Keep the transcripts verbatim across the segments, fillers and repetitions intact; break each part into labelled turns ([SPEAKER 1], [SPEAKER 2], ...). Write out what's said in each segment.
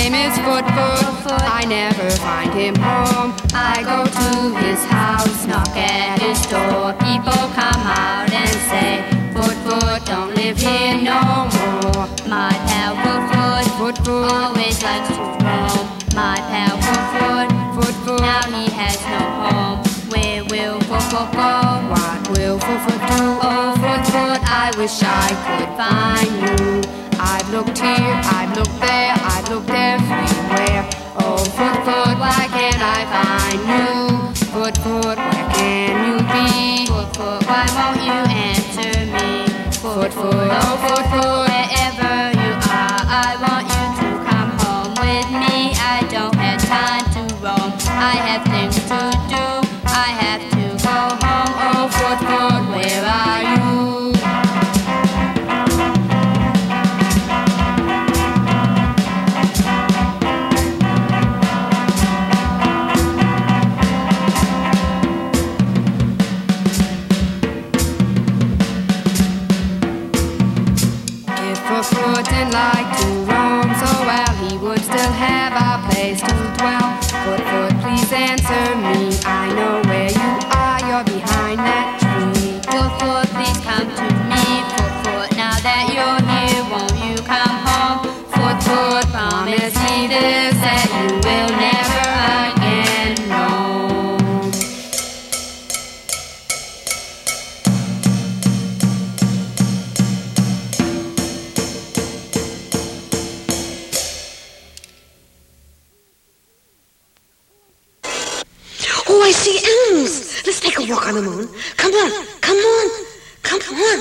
[SPEAKER 1] name is Foot Foot. I never find him home. I go to his house, knock at his door. People come out and say, Foot Foot don't live here no more. My pal Foot Foot, Foot Foot always likes to roam. My pal Foot Foot, Foot Foot now he has no home. Where will Foot Foot go? What will Foot Foot do? Oh Foot Foot, I wish I could find you. I've looked here, I've looked there, I've looked everywhere. Oh Foot Foot, why can't I find you? Foot Foot, where can you be? Foot Foot, why won't you answer me? Foot Foot, oh Foot Foot, wherever you are, I want you to come home with me. I don't have time to roam, I have things to do, I have to go home. Oh Foot Foot, where are you? Foot didn't like to roam so well, he would still have a place to dwell. Foot Foot, please answer me. I know where you are, you're behind that tree. Foot Foot, please come to me. Foot Foot, now that you're here, won't you come home? Foot Foot, promise me this, that you will never again roam.
[SPEAKER 2] Oh, I see elms. Let's take a walk on the moon. Come on, come on, come on.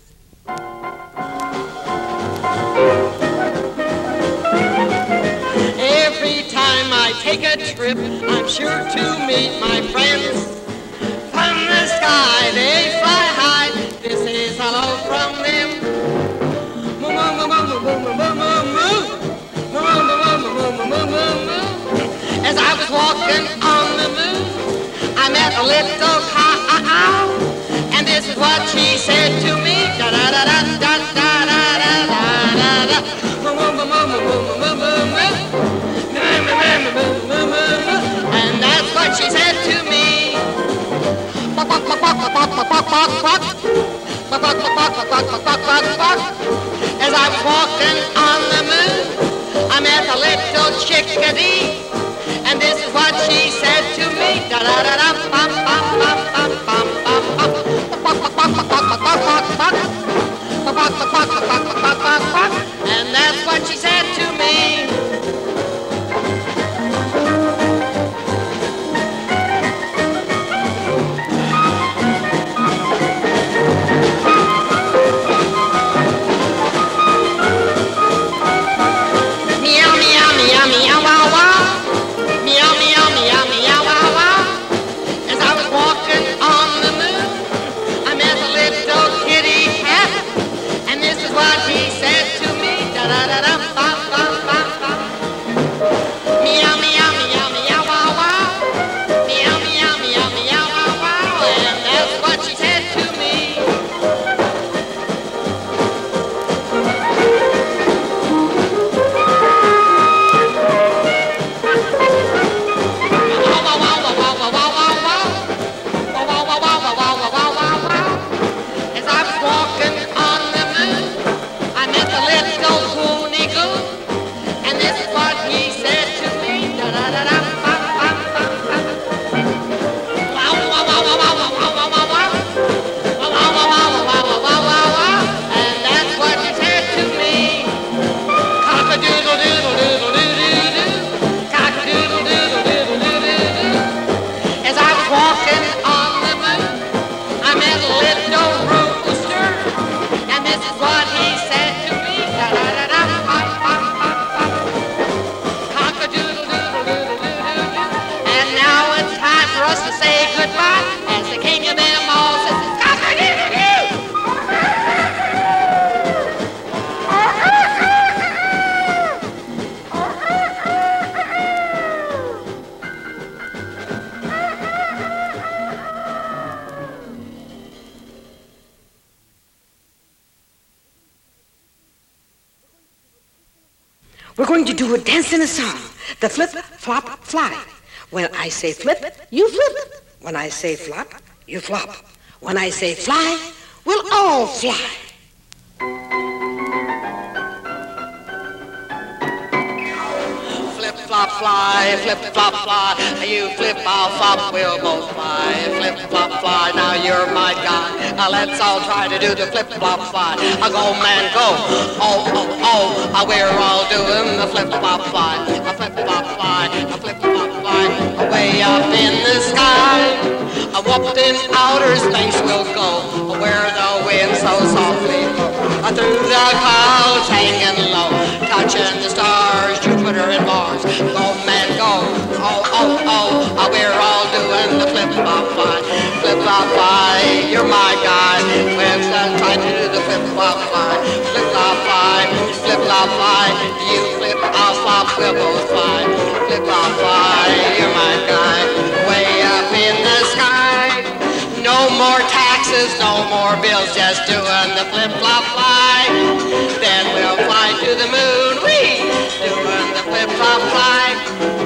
[SPEAKER 3] Every time I take a trip, I'm sure to meet my friends. From the sky, they fly high. This is hello from them. Moo, moo, moo, moo, moo, moo, moo, moo, moo. Moo, moo, moo, moo, moo, moo, moo, moo. As I was walking on the moon, I met a little cow, and this is what she said to me. Da da da da da da da da da da. Moo moo moo moo moo moo moo moo. And that's what she said to me. As I was walking on the moon, I met a little chickadee. And this is what she said to me. Da da da da bum bum bum bum bum bum bum. And that's what she said to me. Meow meow meow meow wow wow. Meow, meow, meow, meow, wow, wow. As I was walking on the moon, I met a little kitty cat. And this is what he said to me. Da-da-da-da, bum, bum, bum, bum. Meow, meow, meow, meow, wow, wow. Meow, meow, meow, meow, wow, wow. And that's what she said to me. As I was walking on the moon, I met the little coon-eagle, and this is what he said to me. Da-da-da-da, bum, bum, bum, bum. Wow, wow, wow, wow, wow, wow, wow, wow, wow. Wow, wow, wow, wow, wow, wow, wow, wow. And that's what he said to me. Cock-a-doodle-doodle-doodle-doodle-doo. Cock-a-doodle-doodle-doodle-doodle-doo. As I was walking on the moon, I met a little rooster, and this is what he said to me. Da-da-da-da, bum, bum, bum, bum. Cock-a-doodle-doodle-doodle-doodle-doo. And now it's time for us to say goodbye, as the king of them all says, cock-a-doodle-doo.
[SPEAKER 2] We're going to do a dance and a song. The flip, flop, fly. When I say flip, you flip. When I say flop, you flop. When I say fly, we'll all fly.
[SPEAKER 3] Flip, flop, fly, flip, flop, fly. You flip, I'll flop, we'll both fly. Flip, flop, fly, now you're my guy. Uh, let's all try to do the flip, flop, fly. Uh, go, man, go. Oh, oh, oh, uh, we're all doing the flip, flop, fly. A flip, flop, fly, a flip, flop, fly. Way up in the sky. Uh, whooped in outer space we'll go. Uh, where the wind so softly blows. Uh, through the clouds hanging low. Touching the stars, Jupiter and Mars. Go, man, go. Oh, oh, oh, uh, we're all doing the flip-flop fly. Flip-flop fly, you're my guy. We're trying to do the flip-flop fly. Flip-flop fly, flip-flop fly. You flip, I'll flop, we'll both fly. Flip-flop fly, you're my guy. Way up in the sky. No more taxes, no more bills, just doing the flip-flop fly. Then we'll fly to the moon, wee, doing the flip-flop fly.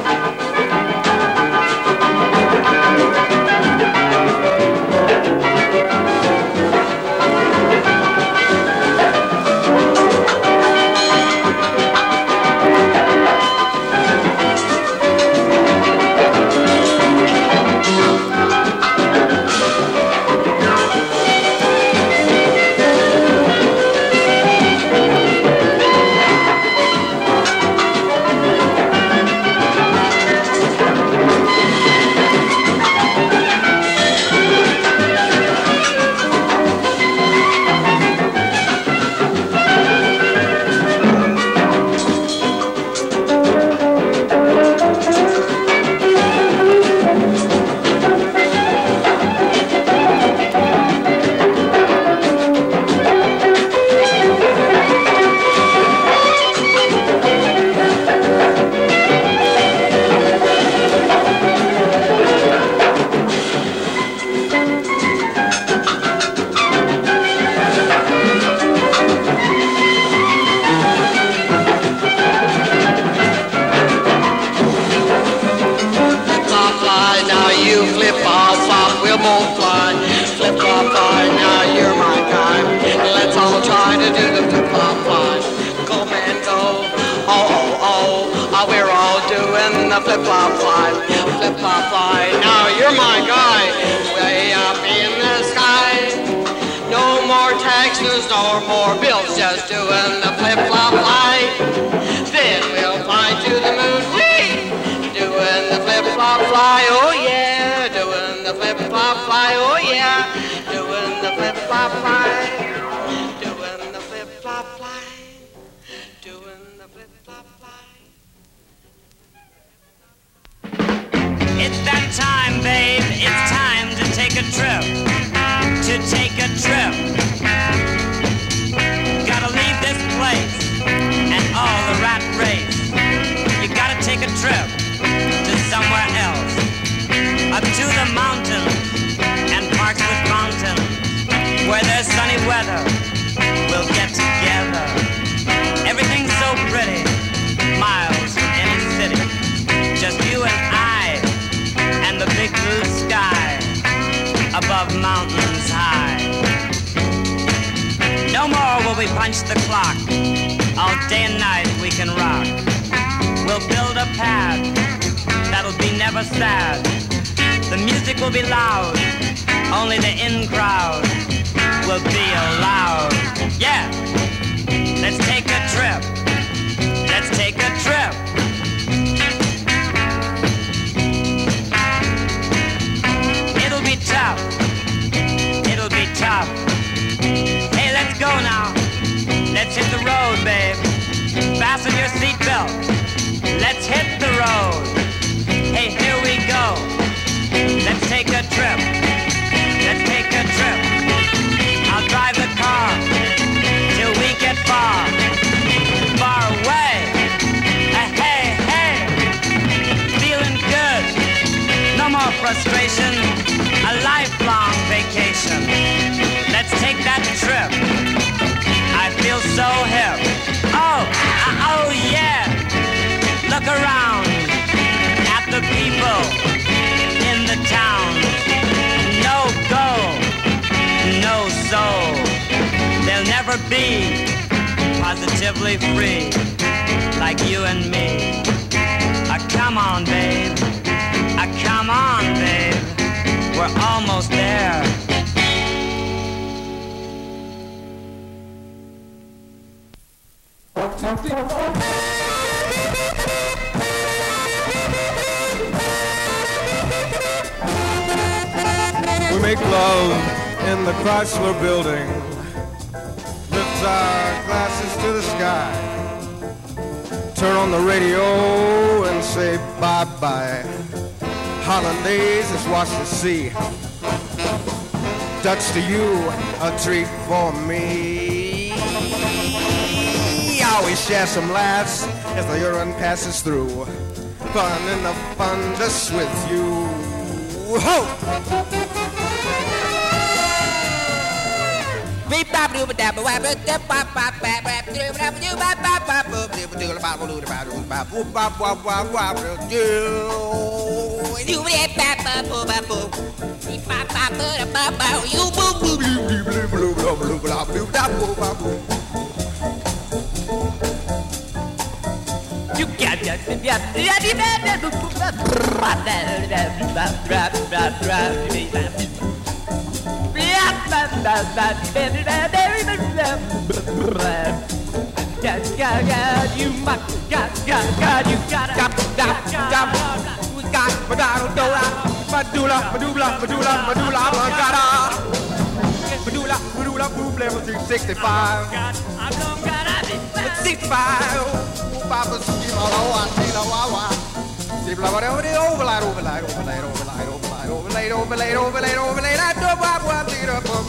[SPEAKER 3] Flip-flop fly, flip-flop fly, now you're my guy, way up in the sky. No more taxes, no more bills, just doing the flip-flop fly. Then we'll fly to the moon, whee, doing the flip-flop fly, oh yeah, doing the flip-flop fly, oh yeah, doing the flip-flop fly, doing the flip-flop fly, doing the flip-flop fly.
[SPEAKER 4] It's that time, babe, it's time to take a trip, to take a trip. Gotta leave this place and all the rat race. You gotta take a trip to somewhere else, up to the mountains and parks with fountains, where there's sunny weather, we'll get together. Everything's so pretty, miles from any city, just you and I, and the big blue sky above mountains high. No more will we punch the clock, all day and night we can rock. We'll build a pad that'll be never sad. The music will be loud, only the in crowd will be allowed. Yeah, let's take a trip, let's take a trip. Tough. It'll be tough. Hey, let's go now. Let's hit the road, babe. Fasten your seatbelt. Let's hit the road. Hey, here we go. Let's take a trip. Let's take a trip. I'll drive the car till we get far, far away. Hey, hey, feeling good. No more frustration. A lifelong vacation. Let's take that trip. I feel so hip. Oh, uh, oh yeah. look around at the people in the town. No goal, no soul. They'll never be positively free like you and me. Ah, come on, babe. Ah, come on, babe. We're almost there.
[SPEAKER 5] We make love in the Chrysler building, lift our glasses to the sky, turn on the radio and say bye-bye. Hollandaise is wash the sea. Dutch to you, a treat for me. Always share some laughs as the urine passes through. Fun in the fundus with you. Ho!
[SPEAKER 4] You got you got got you got we got medulla medulla medulla medulla medulla oblongata medulla medulla medulla sixty-five sixty-five Papa schema la wa la wa wa Sip la wa over overlight overlight overlight overlight overlight overlight overlight overlight overlight I do wa wa tira pum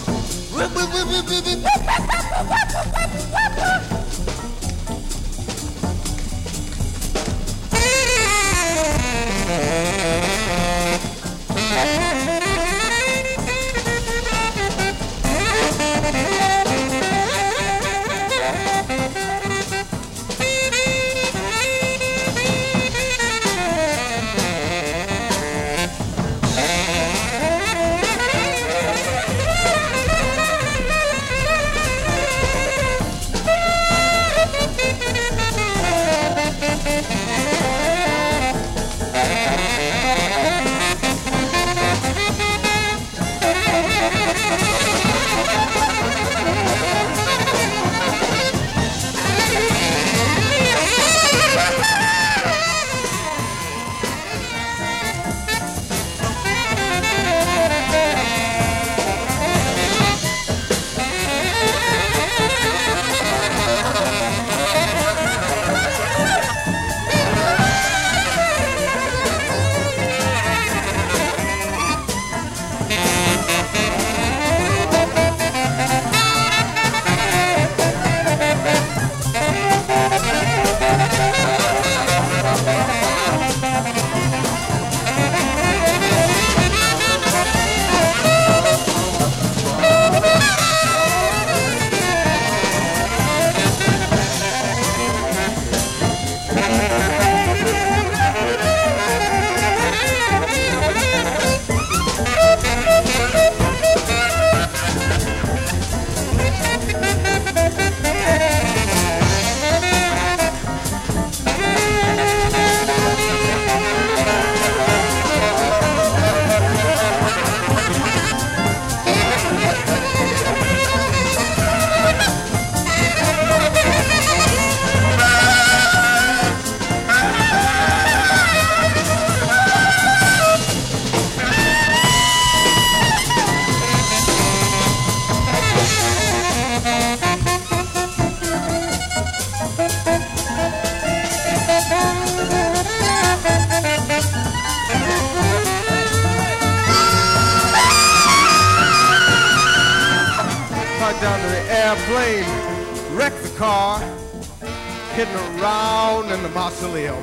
[SPEAKER 5] Down to the airplane, wrecked the car, hitting around in the mausoleum,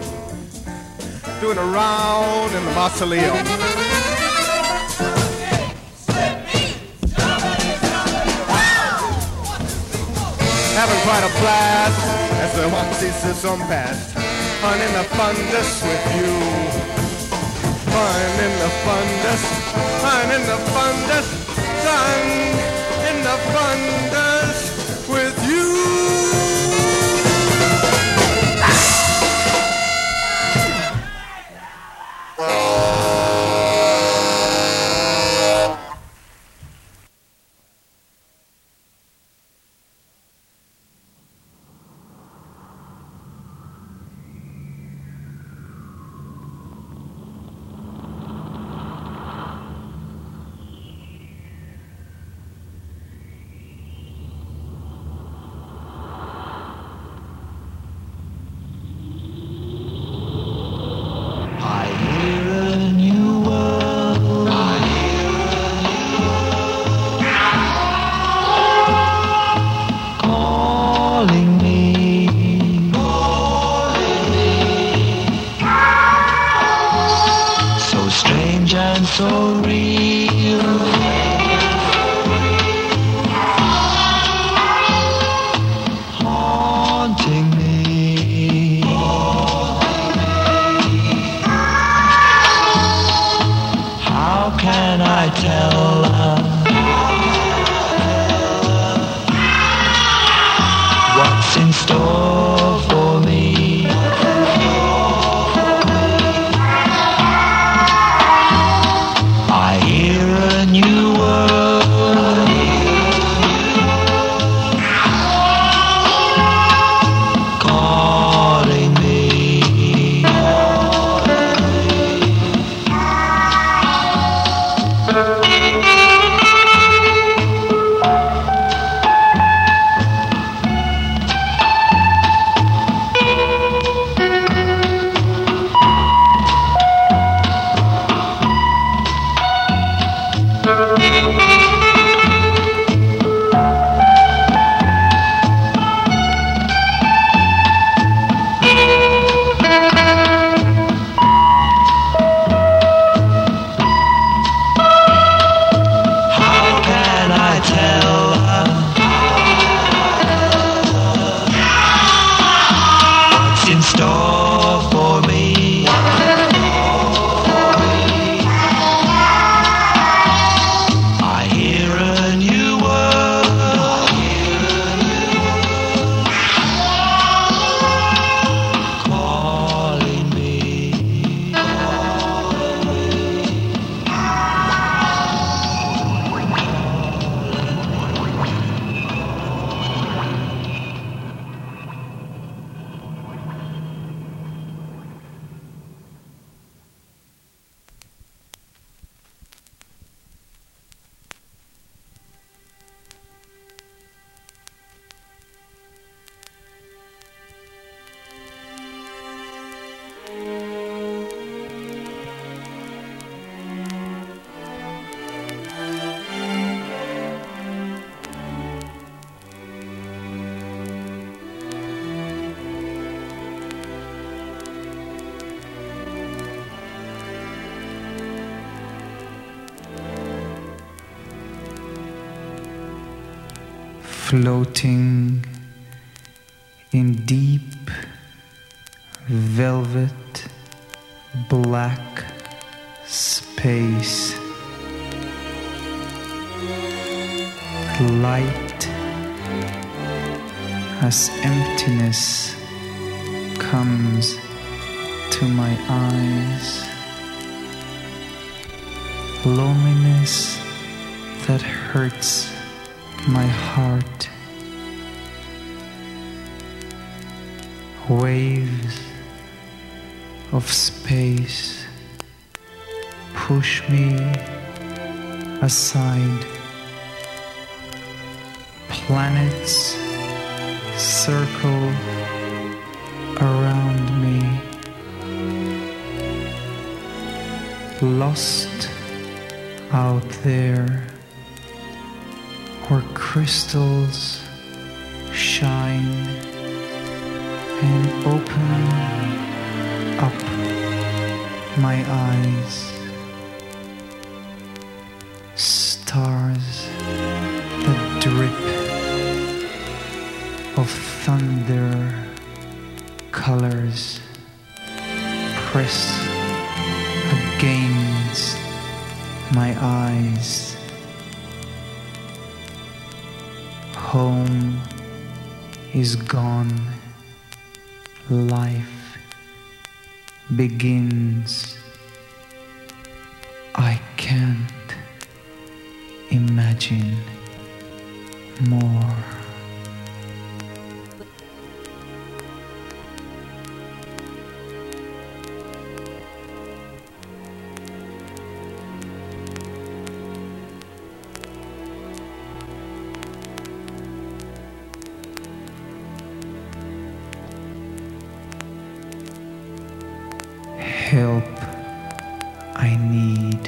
[SPEAKER 5] doing a round in the mausoleum. Having quite a blast as the one sees some past. fun in the fundus with you. Fun in the fundus, fun in the fundus, fun in the fundus with you.
[SPEAKER 6] Floating in deep velvet black space, light as emptiness comes to my eyes, loneliness that hurts my heart, waves of space push me aside, planets circle around me, lost out there where crystals shine and open up my eyes. Stars that drip of thunder colors press against my eyes. Home is gone. Life begins. I can't imagine more. Help I need.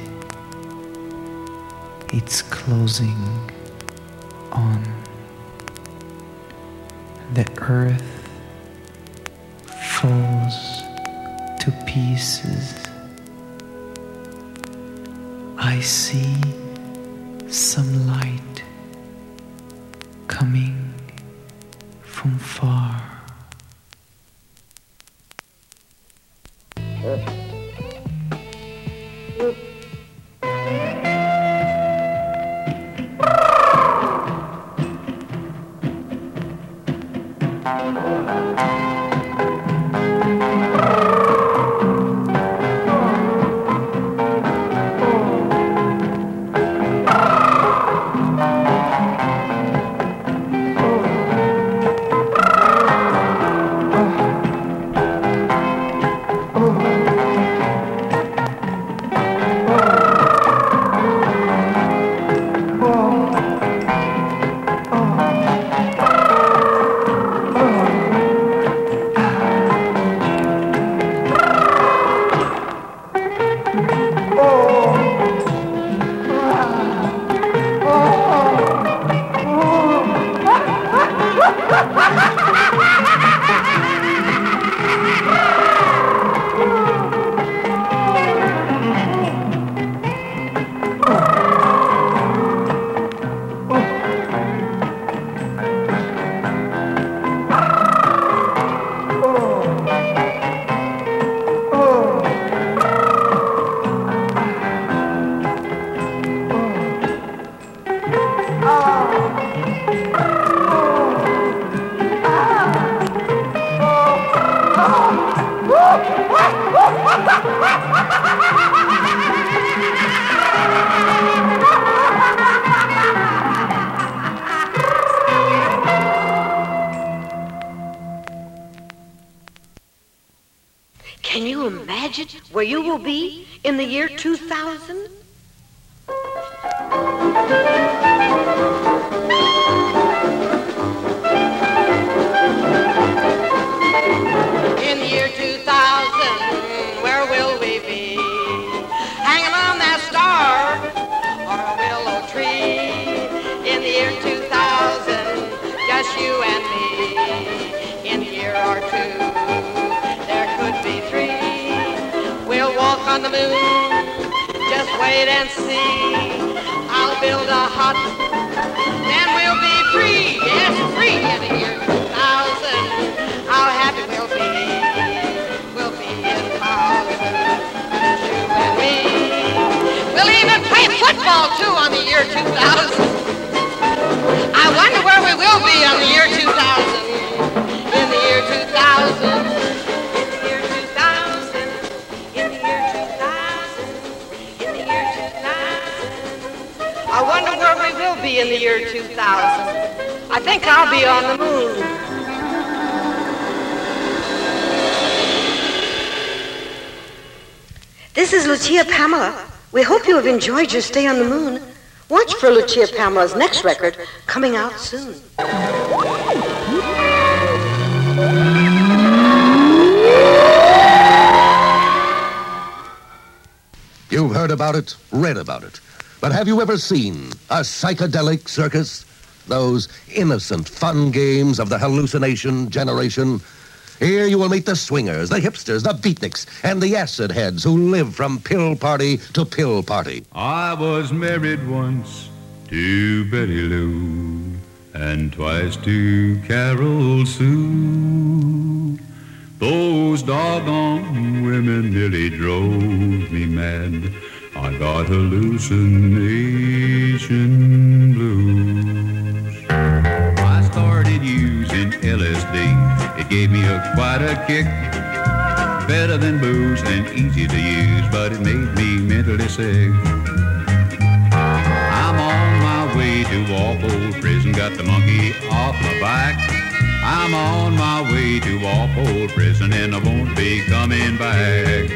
[SPEAKER 6] It's closing on. The earth falls to pieces. I see some light coming from far.
[SPEAKER 2] Can you imagine where you will be in the year two thousand?
[SPEAKER 3] In the year two thousand, where will we be? Hanging on that star or a willow tree. In the year two thousand, just you and me. In a year or two, there could be three. We'll walk on the moon, just wait and see. I'll build a hut, then we'll be free. Yes, free in the year two thousand. How happy we'll be. We'll be in thousands, just you and me. We'll even play football too on the year two thousand. I wonder where we will be on the year two thousand. In the year two thousand. In the year two thousand. In the year two thousand. In the year two thousand. I wonder where we will be in the year two thousand. I think I'll be on the moon.
[SPEAKER 2] This is Lucia Pamela. We hope you have enjoyed your stay on the moon. Watch for Lucia Pamela's next record coming out soon.
[SPEAKER 7] You've heard about it, read about it. But have you ever seen a psychedelic circus? Those innocent fun games of the hallucination generation? Here you will meet the swingers, the hipsters, the beatniks, and the acid heads who live from pill party to pill party.
[SPEAKER 8] I was married once to Betty Lou and twice to Carol Sue. Those doggone women nearly drove me mad. I got hallucination blues. I started using L S D. It gave me a quite a kick. Better than booze and easy to use, but it made me mentally sick. I'm on my way to Walpole Prison, got the monkey off my back. I'm on my way to Walpole Prison and I won't be coming back.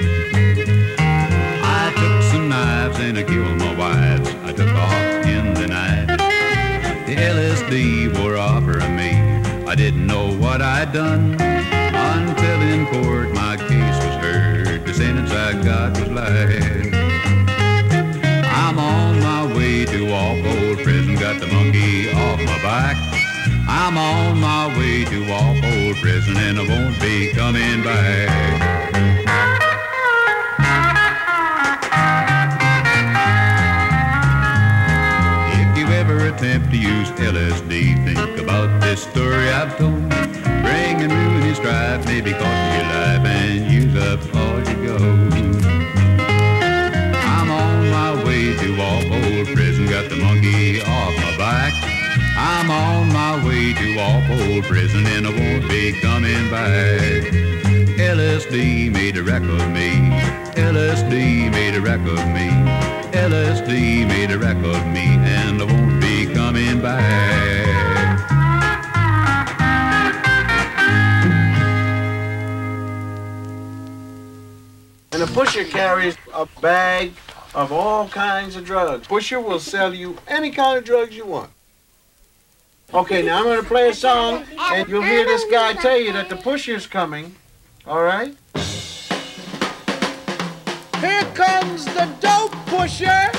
[SPEAKER 8] I took some knives and I killed my wives. I took off in the night. The L S D were offering me. I didn't know what I'd done until in court my case was heard. The sentence I got was life. I'm on my way to Walpole Prison, got the monkey off my back. I'm on my way to Walpole Prison and I won't be coming back. If you ever attempt to use L S D, think about this story I've told. Bring and ruin and strife, maybe cost you your life and use up all your gold. I'm on my way to Walpole Prison, got the monkey off my back. I'm on my way to Walpole Prison and I won't be coming back. L S D made a wreck of me. L S D made a wreck of me. L S D made a wreck of me and I won't be coming back.
[SPEAKER 9] And a pusher carries a bag of all kinds of drugs. Pusher will sell you any kind of drugs you want. Okay, now I'm going to play a song, and you'll hear this guy tell you that the pusher's coming, all right? Here comes the dope pusher.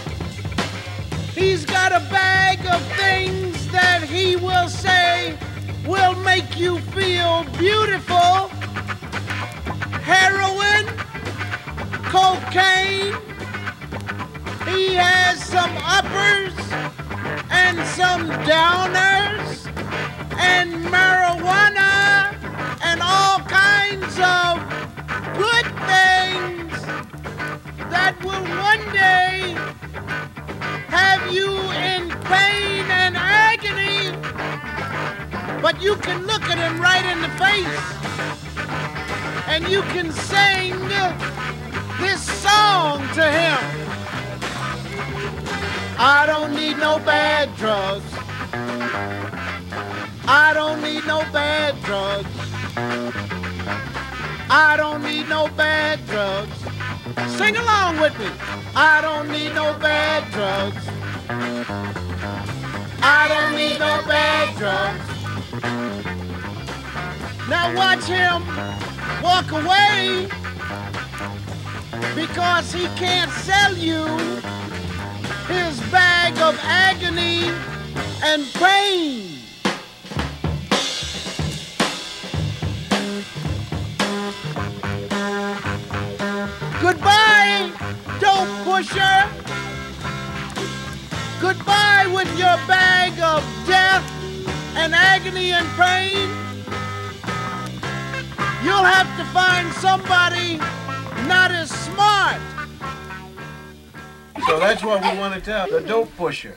[SPEAKER 9] He's got a bag of things that he will say will make you feel beautiful. Heroin, cocaine, he has some uppers and some downers and marijuana and all kinds of good things that will one day have you in pain and agony, but you can look at him right in the face and you can sing this song to him. I don't need no bad drugs. I don't need no bad drugs. I don't need no bad drugs. Sing along with me. I don't need no bad drugs. I don't need no bad drugs. Now watch him walk away because he can't sell you his bag of agony and pain. Goodbye, dope pusher. Goodbye with your bag of death and agony and pain. You'll have to find somebody not as smart. So that's what we want to tell the dope pusher.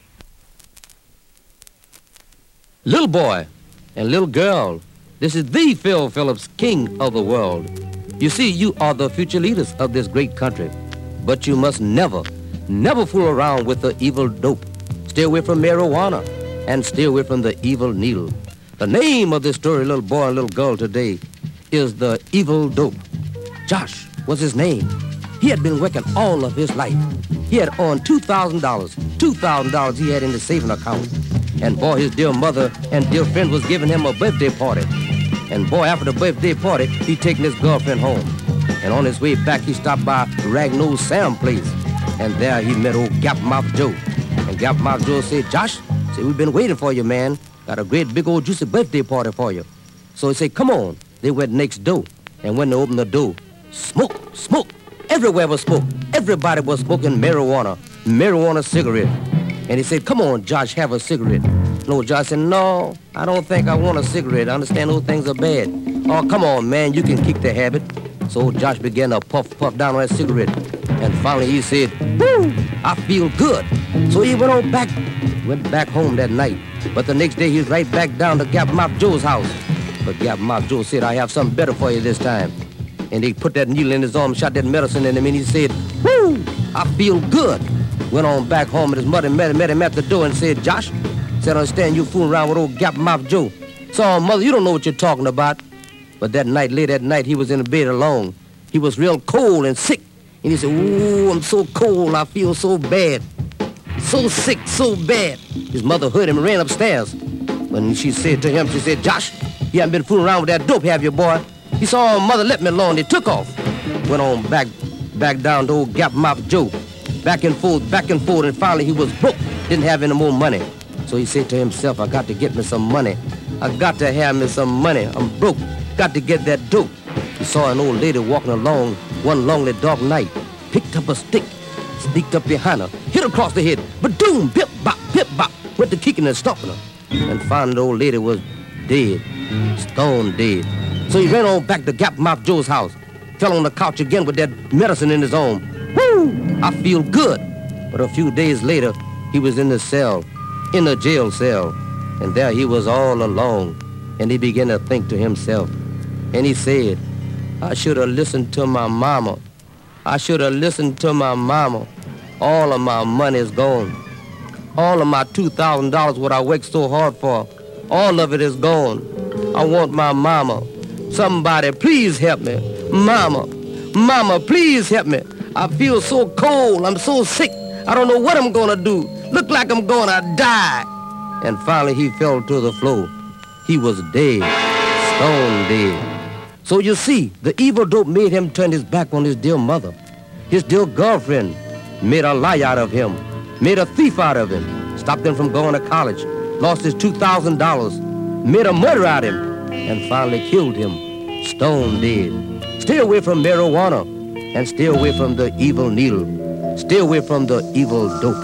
[SPEAKER 10] Little boy and little girl, this is the Phil Phillips, king of the world. You see, you are the future leaders of this great country, but you must never, never fool around with the evil dope. Stay away from marijuana and stay away from the evil needle. The name of this story, little boy and little girl, today is the evil dope. Josh was his name. He had been working all of his life. He had earned two thousand dollars. two thousand dollars he had in the saving account. And boy, his dear mother and dear friend was giving him a birthday party. And boy, after the birthday party, he taking his girlfriend home. And on his way back, he stopped by Ragnosed Sam place. And there he met old Gapmouth Joe. And Gapmouth Joe said, Josh, say, we've been waiting for you, man. Got a great big old juicy birthday party for you. So he said, come on. They went next door. And when they opened the door, smoke, smoke. Everywhere was smoke. Everybody was smoking marijuana, marijuana cigarette. And he said, come on, Josh, have a cigarette. No, Josh said, no, I don't think I want a cigarette. I understand those things are bad. Oh, come on, man, you can kick the habit. So Josh began to puff, puff down on that cigarette. And finally he said, woo, I feel good. So he went on back, went back home that night. But the next day he was right back down to Gap Mouth Joe's house. But Gap Mouth Joe said, I have something better for you this time. And they put that needle in his arm, shot that medicine in him, and he said, woo, I feel good. Went on back home, and his mother met, met him at the door and said, Josh, said, I understand you fooling around with old Gap Mouth Joe. So, mother, you don't know what you're talking about. But that night, late that night, he was in the bed alone. He was real cold and sick. And he said, ooh, I'm so cold, I feel so bad. So sick, so bad. His mother heard him and ran upstairs. When she said to him, she said, Josh, you haven't been fooling around with that dope, have you, boy? He saw oh, mother let me alone. They took off. Went on back back down to old Gap Mouth Joe. Back and forth, back and forth, and finally he was broke. Didn't have any more money. So he said to himself, I got to get me some money. I got to have me some money. I'm broke. Got to get that dope. He saw an old lady walking along one lonely dark night. Picked up a stick, sneaked up behind her, hit her across the head. But doom, pip bop, pip bop, went to kicking and stomping her. And finally the old lady was dead, stone dead. So he ran on back to Gap Mouth Joe's house. Fell on the couch again with that medicine in his arm. Woo! I feel good. But a few days later, he was in the cell, in a jail cell. And there he was all alone. And he began to think to himself. And he said, I should have listened to my mama. I should have listened to my mama. All of my money is gone. All of my two thousand dollars what I worked so hard for, all of it is gone. I want my mama. Somebody, please help me. Mama, mama, please help me. I feel so cold. I'm so sick. I don't know what I'm gonna do. Look like I'm gonna die. And finally he fell to the floor. He was dead, stone dead. So you see, the evil dope made him turn his back on his dear mother. His dear girlfriend made a lie out of him, made a thief out of him, stopped him from going to college, lost his two thousand dollars, made a murderer out of him, and finally killed him, stone dead. Stay away from marijuana, and stay away from the evil needle. Stay away from the evil dope.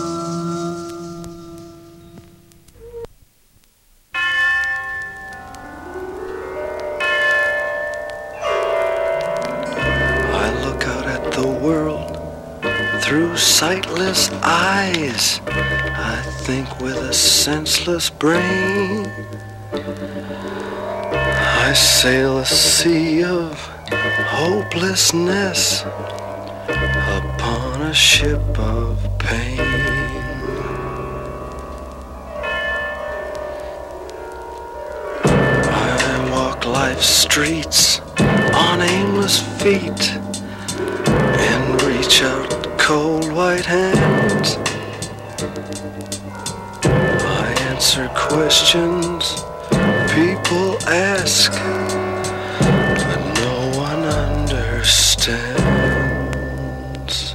[SPEAKER 11] Sightless eyes, I think with a senseless brain. I sail a sea of hopelessness upon a ship of pain. I walk life's streets on aimless feet and reach out cold white hands. I answer questions people ask, but no one understands.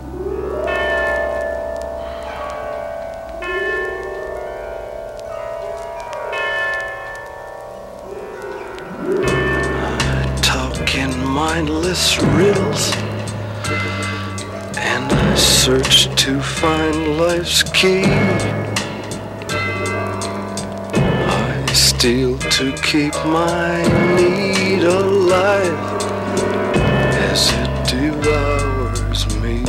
[SPEAKER 11] I talk in mindless riddles, and I search to find life's key. I steal to keep my need alive as it devours me.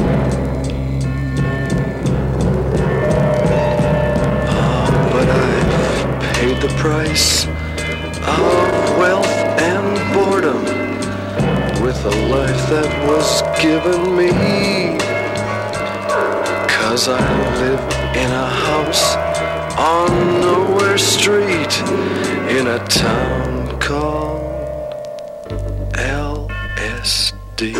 [SPEAKER 11] Oh, but I've paid the price of wealth and boredom with a life that was given me. 'Cause I live in a house on Nowhere Street in a town called L S D.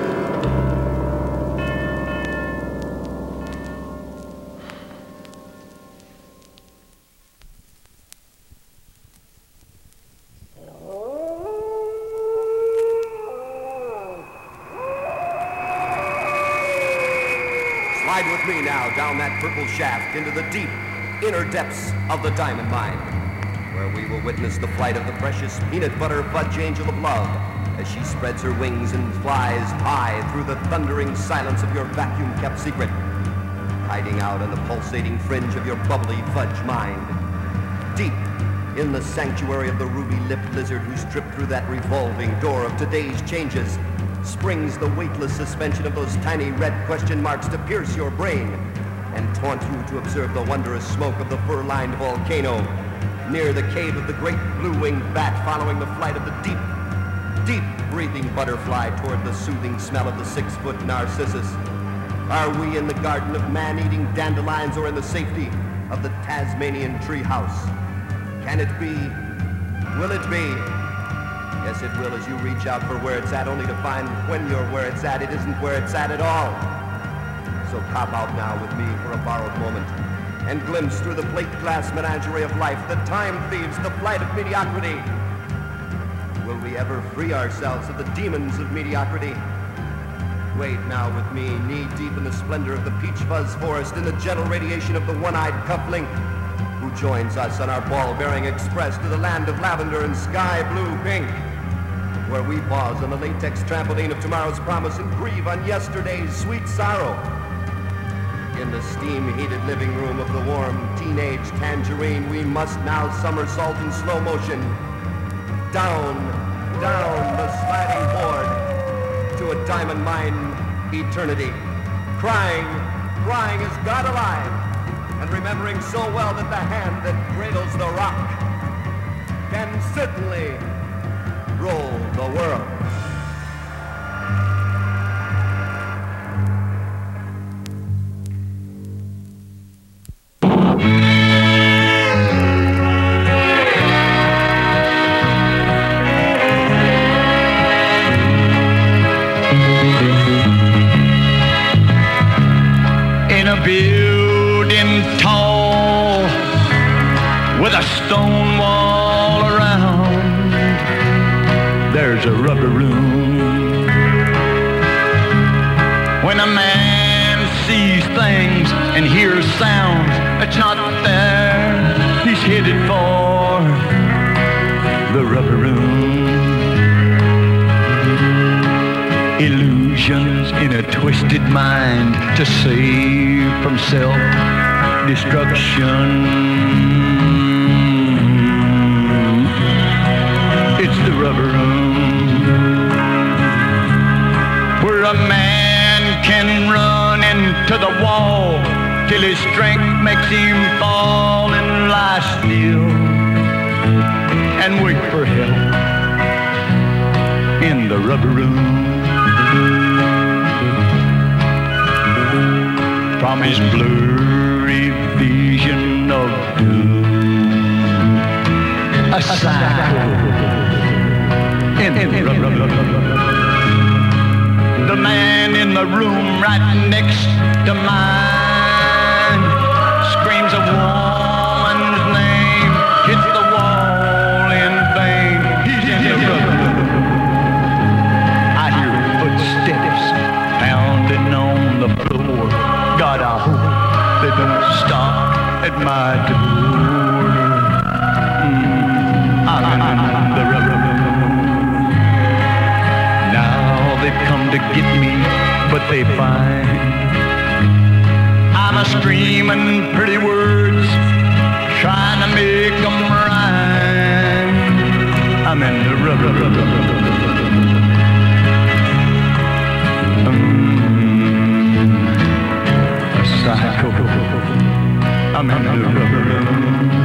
[SPEAKER 12] Slide with me now down that purple shaft into the deep, inner depths of the diamond mine, where we will witness the flight of the precious peanut butter fudge angel of love as she spreads her wings and flies high through the thundering silence of your vacuum-kept secret, hiding out in the pulsating fringe of your bubbly fudge mind. Deep, in the sanctuary of the ruby-lipped lizard who's tripped through that revolving door of today's changes, springs the weightless suspension of those tiny red question marks to pierce your brain and taunt you to observe the wondrous smoke of the fur-lined volcano near the cave of the great blue-winged bat, following the flight of the deep, deep-breathing butterfly toward the soothing smell of the six-foot narcissus. Are we in the garden of man-eating dandelions or in the safety of the Tasmanian treehouse? Can it be? Will it be? Yes, it will, as you reach out for where it's at, only to find when you're where it's at, it isn't where it's at at all. So cop out now with me for a borrowed moment and glimpse through the plate glass menagerie of life, the time thieves, the flight of mediocrity. Will we ever free ourselves of the demons of mediocrity? Wade now with me, knee-deep in the splendor of the peach fuzz forest, in the gentle radiation of the one-eyed coupling, who joins us on our ball-bearing express to the land of lavender and sky-blue pink, where we pause on the latex trampoline of tomorrow's promise and grieve on yesterday's sweet sorrow. In the steam-heated living room of the warm teenage tangerine, we must now somersault in slow motion, down, down the sliding board to a diamond mine eternity, crying, crying is God alive, and remembering so well that the hand that cradles the rock can certainly roll the world.
[SPEAKER 13] In a building tall with a stone wall around, there's a rubber room. When a man sees things and hears sounds that's not there, he's headed for the rubber room. Illusions in a twisted mind to save from self-destruction. It's the rubber room, where a man can run into the wall till his strength makes him fall and lie still and wait for help in the rubber room. From his blurry vision of doom, a sign in the rubber. The man in the room right next to mine screams a woman's name, hits the wall in vain. He's in the rubber. I hear footsteps pounding on the floor. God, I hope they don't stop at my door. Mm, I'm in the rubber. Now they've come to get me, but they find I'm a screaming pretty words, trying to make them rhyme. I'm in the rubber. Psycho, I'm in the rubber.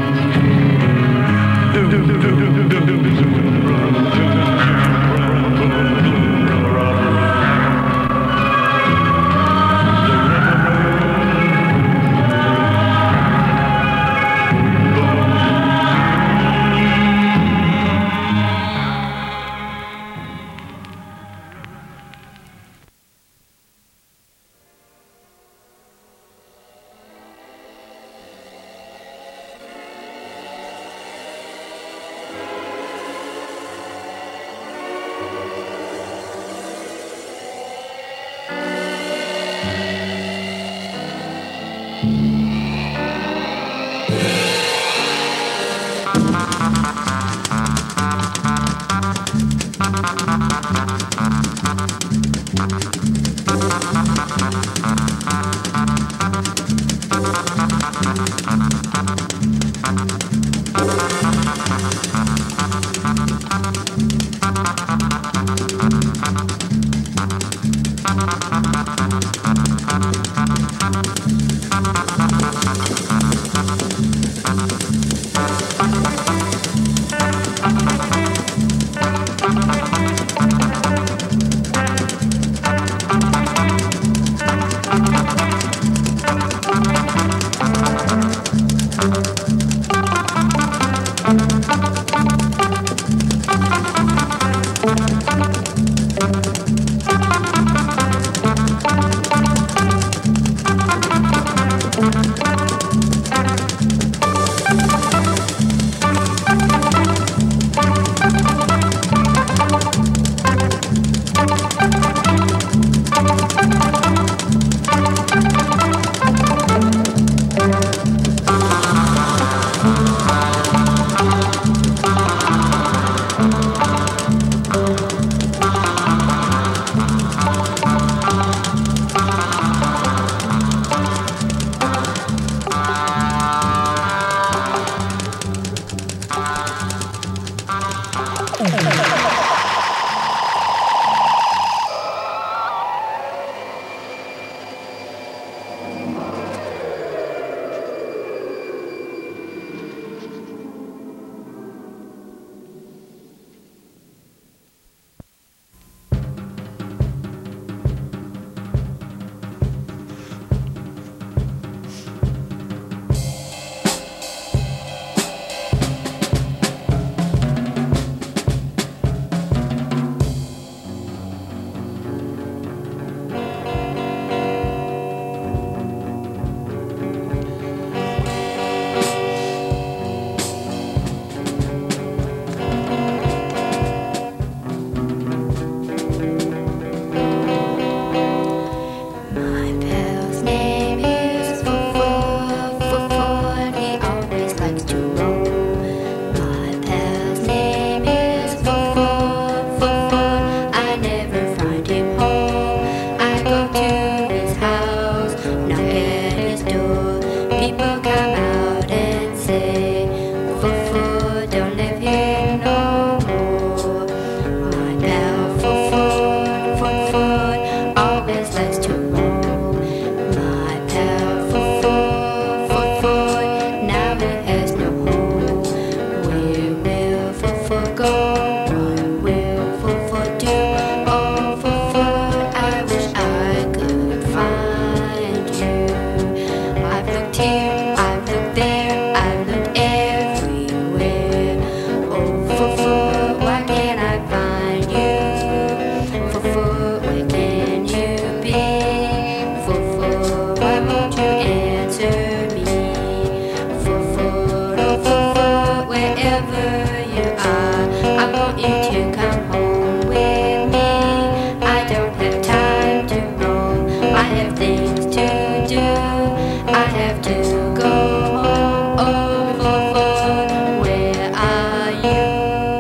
[SPEAKER 1] have to go home. Oh, Footfoot, where are you?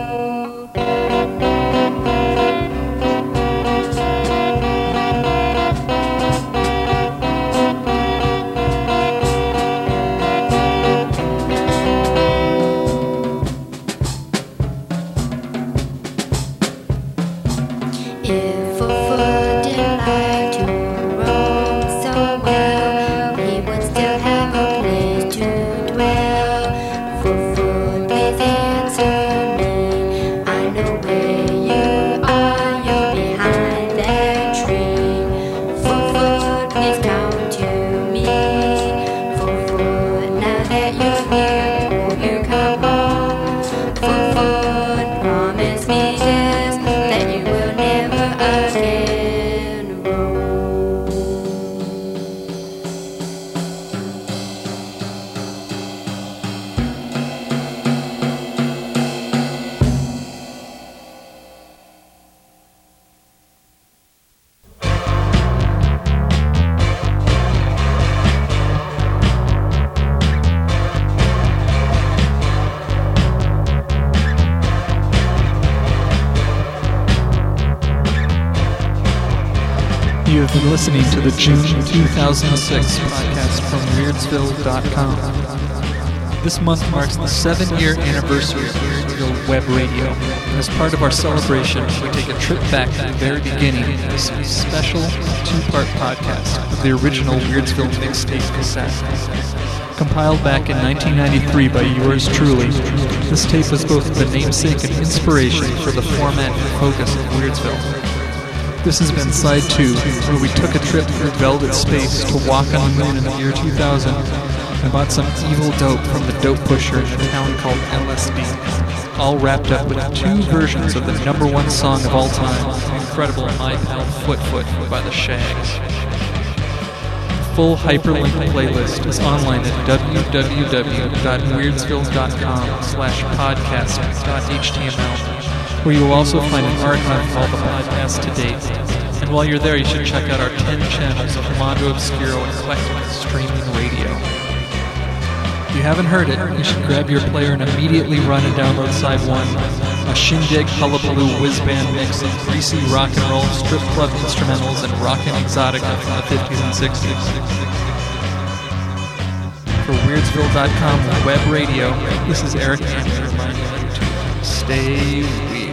[SPEAKER 1] If Footfoot didn't like to roam so well, he would still have a place to dwell. Footfoot, please answer me. I know where you are, you're behind that tree. Footfoot, please come to me. Footfoot, now that you're here, won't you come home? Footfoot, promise me this, that you will never again roam.
[SPEAKER 14] You have been listening to the June two thousand six podcast from Weirdsville dot com. This month marks the seven-year anniversary of Weirdsville Web Radio. And as part of our celebration, we take a trip back to the very beginning of this special two-part podcast of the original Weirdsville mixtape cassette. Compiled back in nineteen ninety-three by yours truly, this tape was both the namesake and inspiration for the format and focus of Weirdsville. This has been Side two, where we took a trip through Velvet Space to walk on the moon in the year two thousand and bought some evil dope from the dope pusher in a town called L S D. All wrapped up with two versions of the number one song of all time, the incredible My Pal Footfoot by the Shags. The full hyperlink playlist is online at w w w dot weirdsville dot com slash podcast dot h t m l. where you will also find an archive of all the podcasts to date. And while you're there, you should check out our ten channels of Mondo Obscuro eclectic streaming radio. If you haven't heard it, you should grab your player and immediately run and download Side one, a shindig hullabaloo whiz band mix of greasy rock and roll, strip club instrumentals, and rockin' exotica from the fifties and sixties. For Weirdsville dot com web radio, this is Eric Andrew reminding you to stay weird.